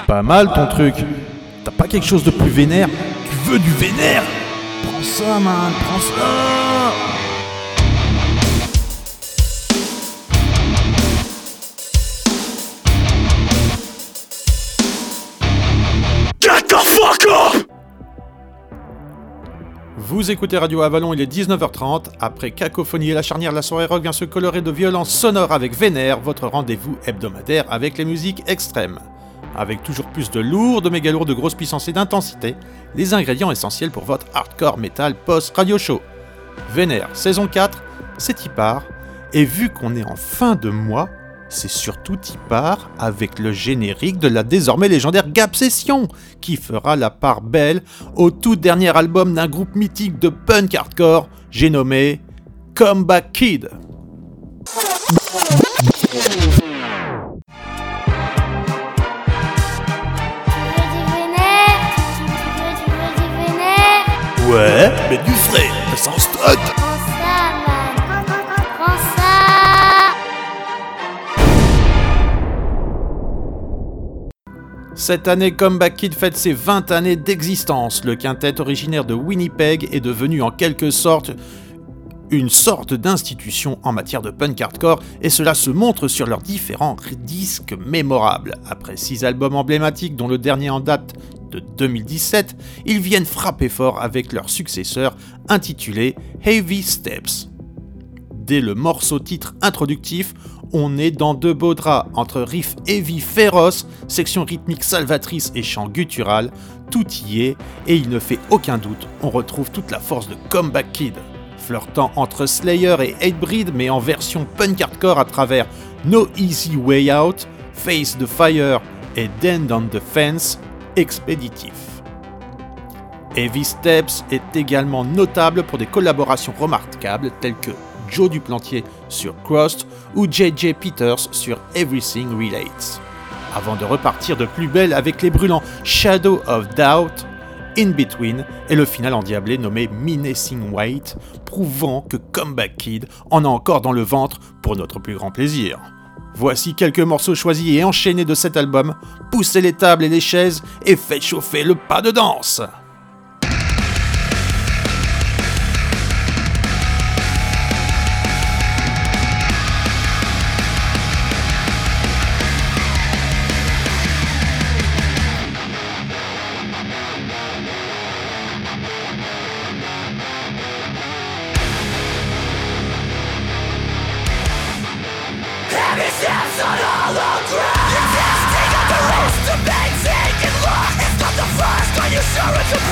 Pas mal ton truc. T'as pas quelque chose de plus vénère? Tu veux du vénère? Prends ça, man, prends ça! Get the fuck up! Vous écoutez Radio Avalon, il est 19h30. Après Cacophonie et la charnière, la soirée rock vient se colorer de violence sonore avec Vénère, votre rendez-vous hebdomadaire avec les musiques extrêmes. Avec toujours plus de lourd, de méga lourd, de grosse puissance et d'intensité, les ingrédients essentiels pour votre hardcore metal post-radio show. Vénère, saison 4, c'est y part, et vu qu'on est en fin de mois, c'est surtout y part avec le générique de la désormais légendaire Gap Session, qui fera la part belle au tout dernier album d'un groupe mythique de punk hardcore, j'ai nommé Comeback Kid. Ouais, mais du frais, sans stock. Prends ça, man. Prends ça. Cette année, Comeback Kid fête ses 20 années d'existence. Le quintet originaire de Winnipeg est devenu en quelque sorte une sorte d'institution en matière de punk hardcore, et cela se montre sur leurs différents disques mémorables. Après 6 albums emblématiques, dont le dernier en date de 2017, ils viennent frapper fort avec leur successeur intitulé Heavy Steps. Dès le morceau titre introductif, on est dans de beaux draps, entre riffs heavy féroces, sections rythmiques salvatrices et chants guttural, tout y est, et il ne fait aucun doute, on retrouve toute la force de Comeback Kid. Flirtant entre Slayer et Hatebreed, mais en version punk hardcore à travers No Easy Way Out, Face the Fire et Dent on the Fence, expéditif. Heavy Steps est également notable pour des collaborations remarquables telles que Joe Duplantier sur Crossed ou J.J. Peters sur Everything Relates. Avant de repartir de plus belle avec les brûlants Shadow of Doubt, In Between et le final endiablé nommé Menacing Weight, prouvant que Comeback Kid en a encore dans le ventre pour notre plus grand plaisir. Voici quelques morceaux choisis et enchaînés de cet album, poussez les tables et les chaises et faites chauffer le pas de danse. Sure it's a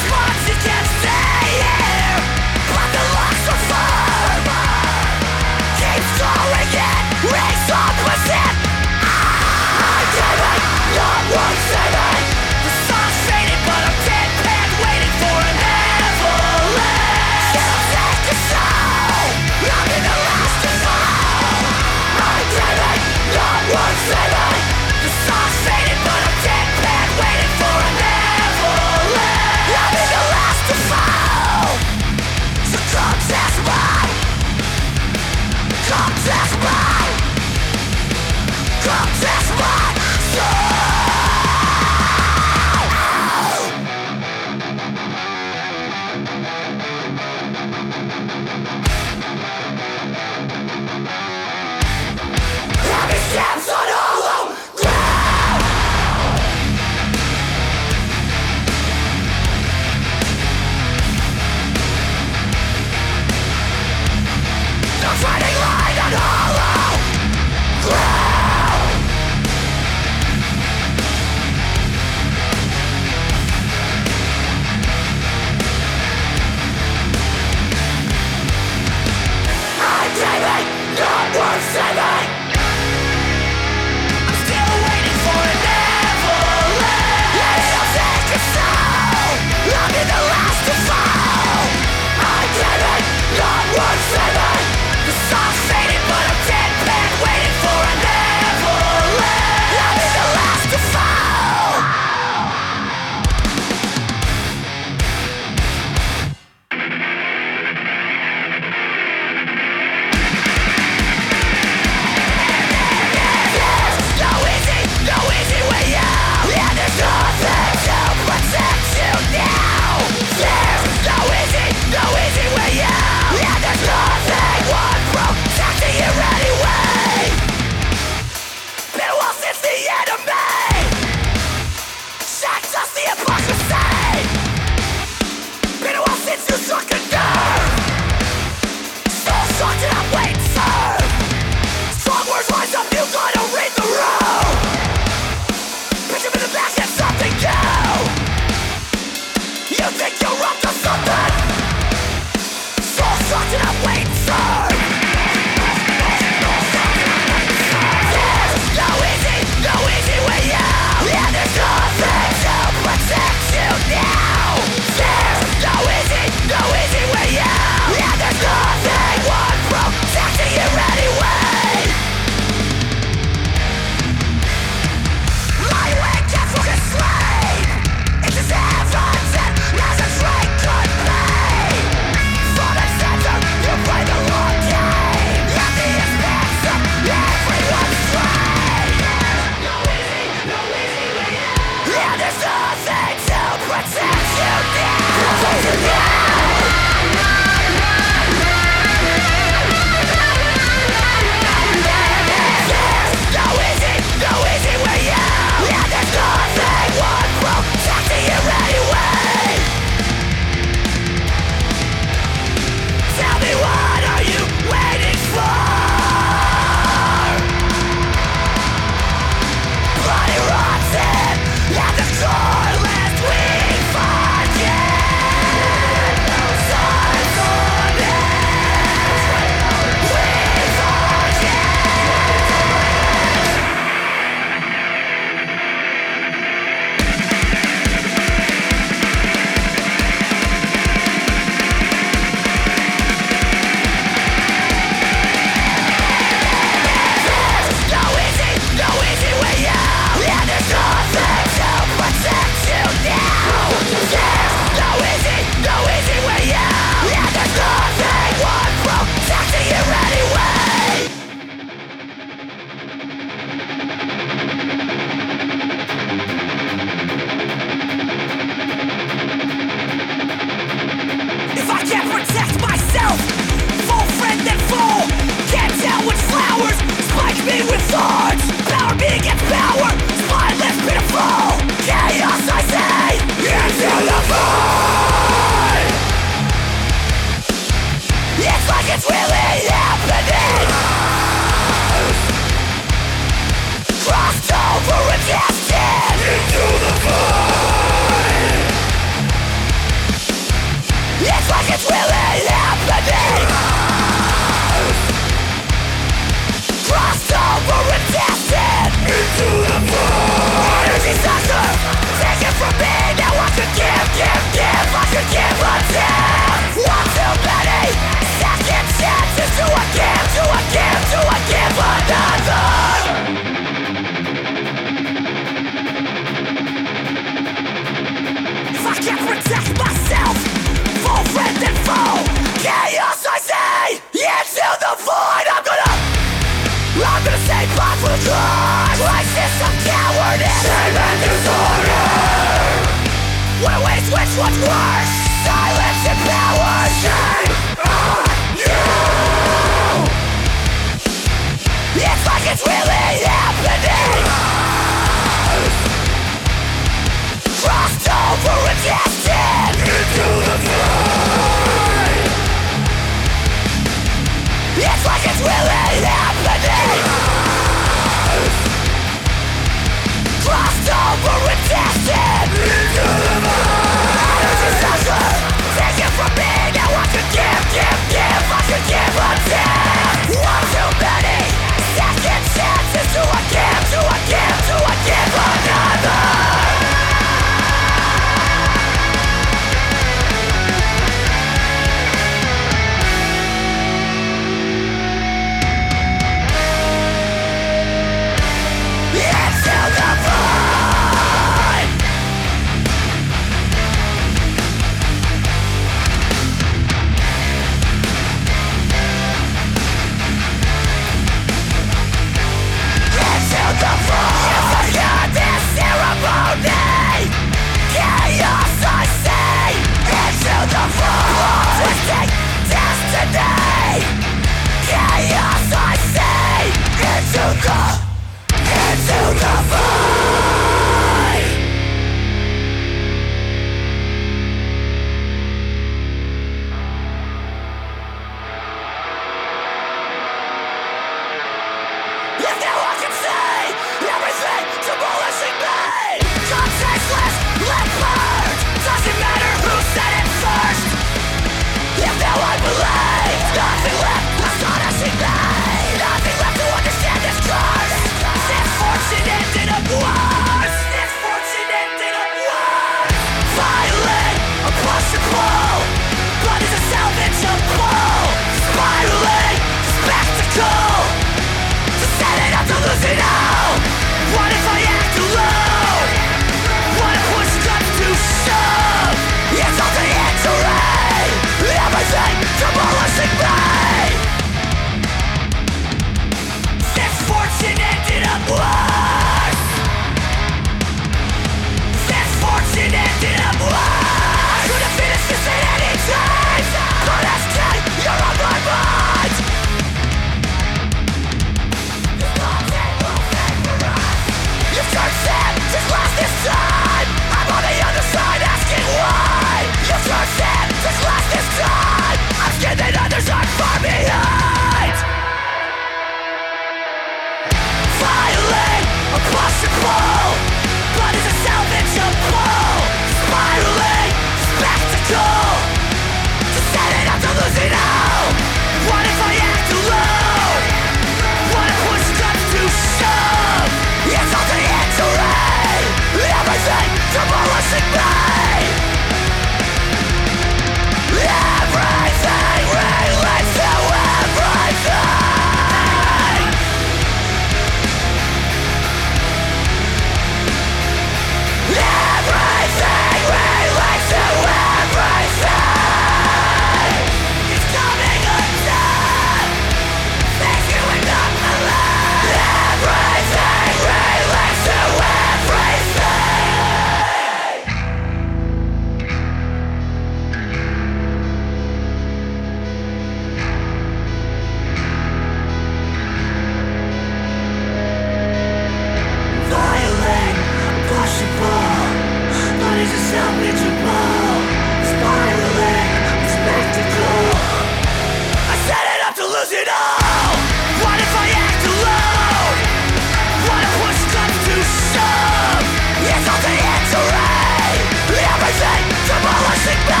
lose it all? What if I act alone? What if push comes to shove? It's all the entering, everything demolishing me.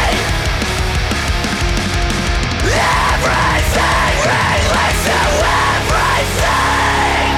Everything relates to everything.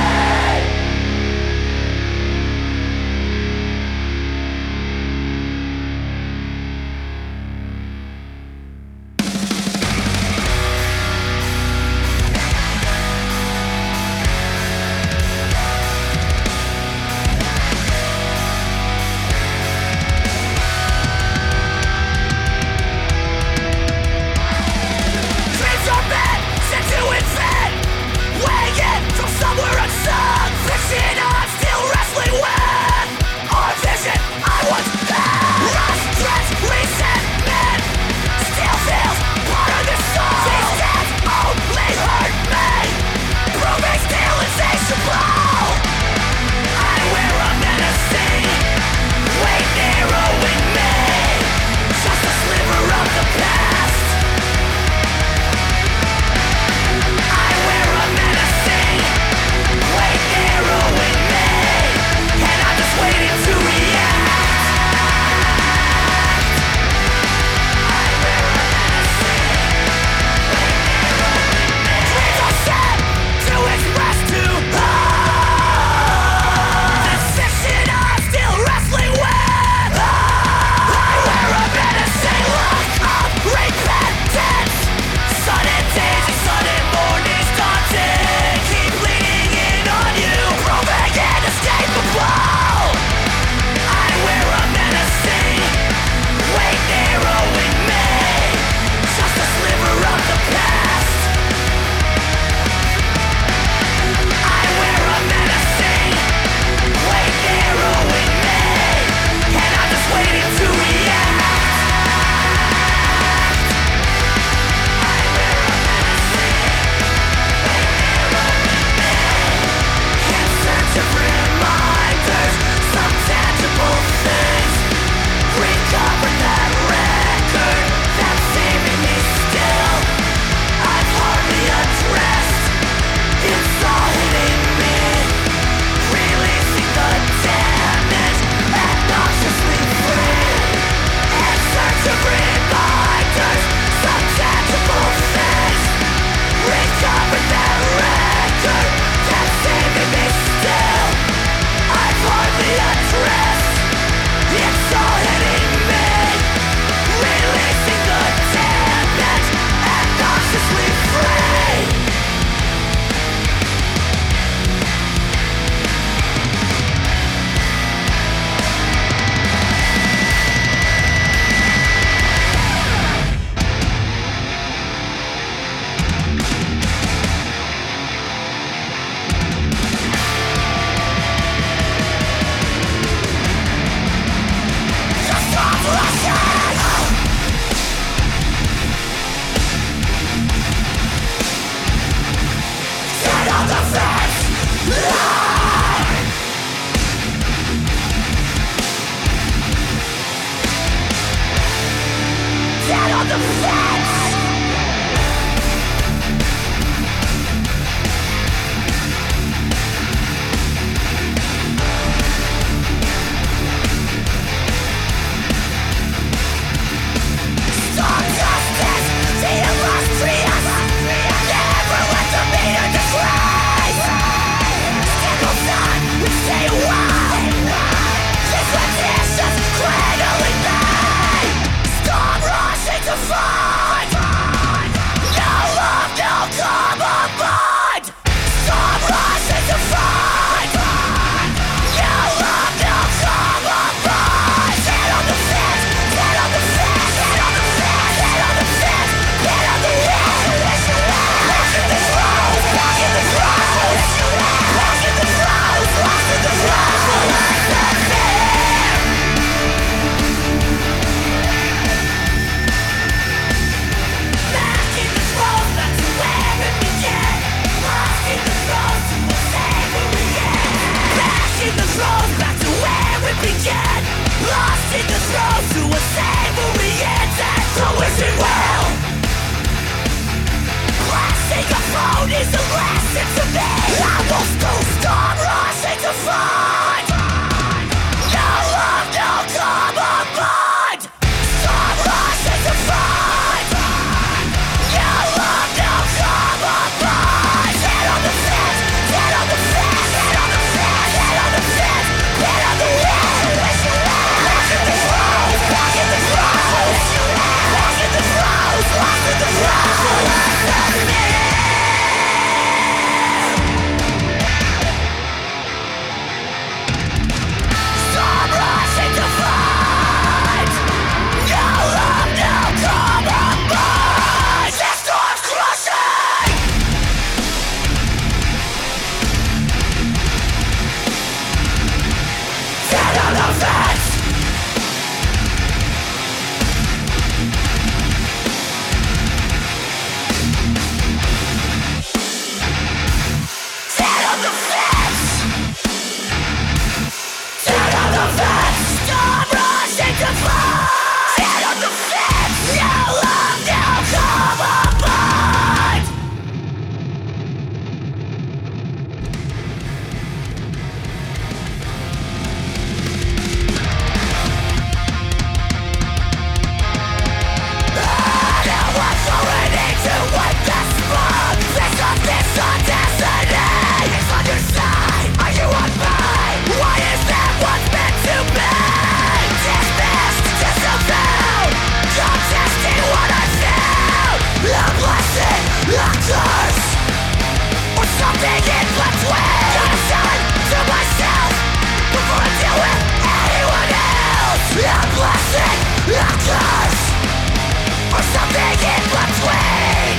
blessing, a curse, or something in between.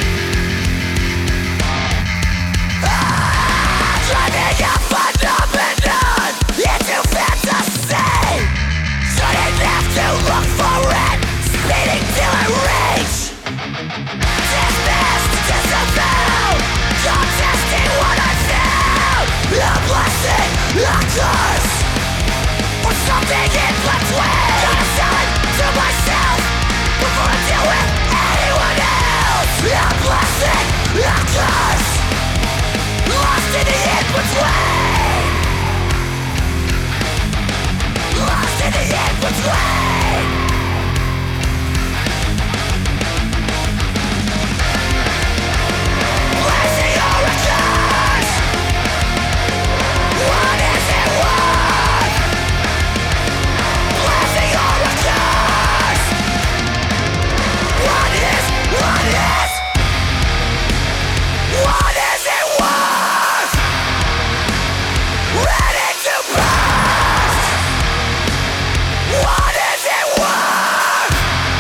Driving a phenomenon into fantasy. Shouldn't have to look for it, speeding till I reach. Dismissed, disavowed, contesting what I found. A blessing, a curse, or something in between. Gotta sell it to myself before I deal with anyone else. A blessing, a curse, lost in the in-between. Lost in the in-between. Blessing or a curse, what is it worth? Blessing or a curse, what is it worth? Ready to burst. What is it worth?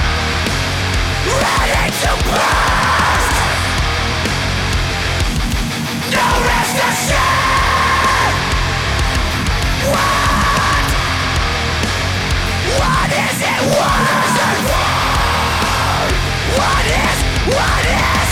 Ready to burst. No rest assured. What is it worth? What is?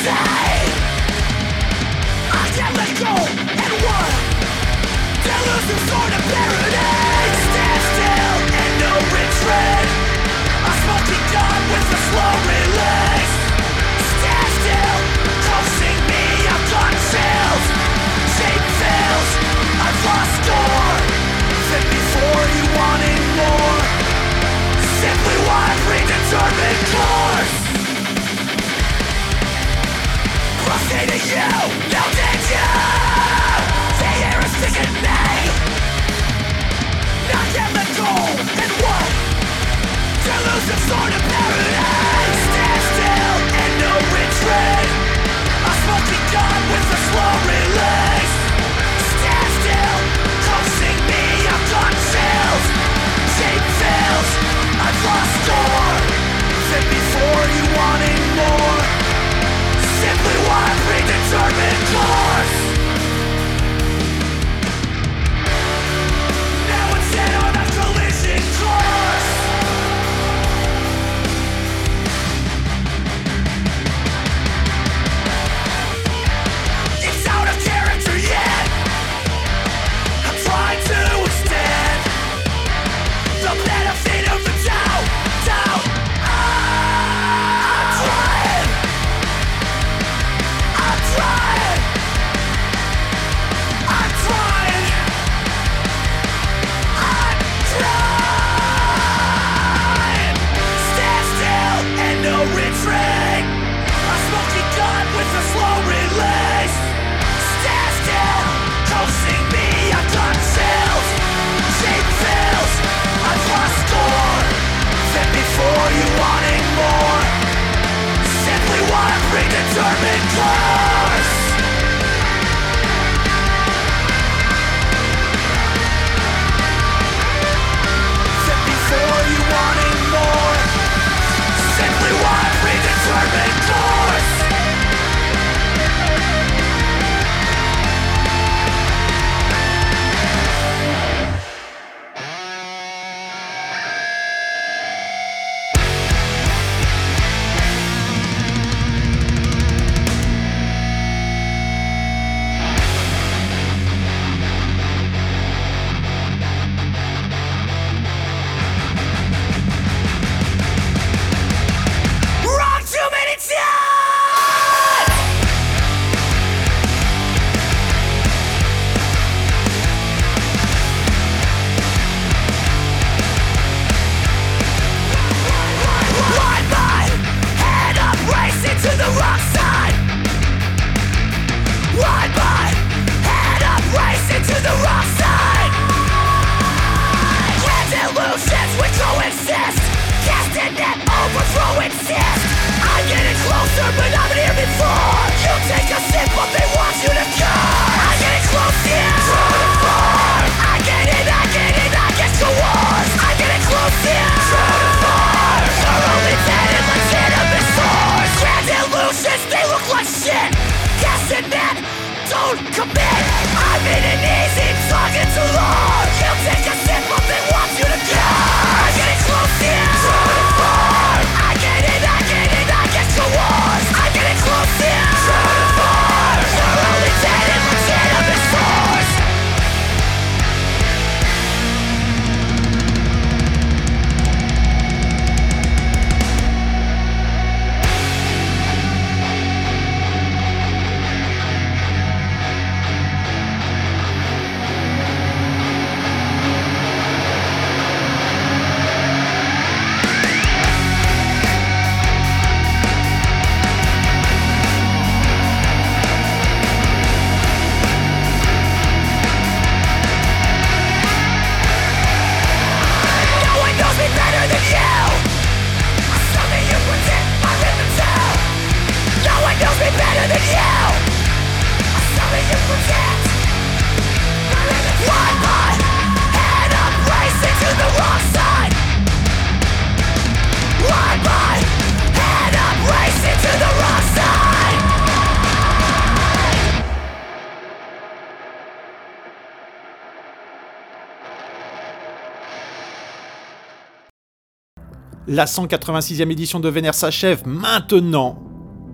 La 186e édition de Vénère s'achève maintenant.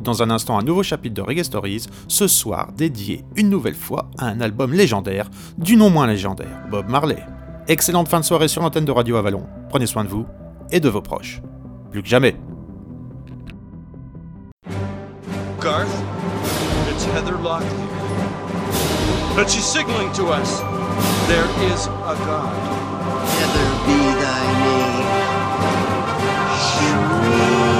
dans un instant un nouveau chapitre de Reggae Stories, ce soir dédié une nouvelle fois à un album légendaire, du non moins légendaire, Bob Marley. Excellente fin de soirée sur l'antenne de Radio Avalon. Prenez soin de vous et de vos proches. Plus que jamais. Garth, it's Heather Locklear. But she's signaling to us. There is a God. Heather be thy name. Shriek.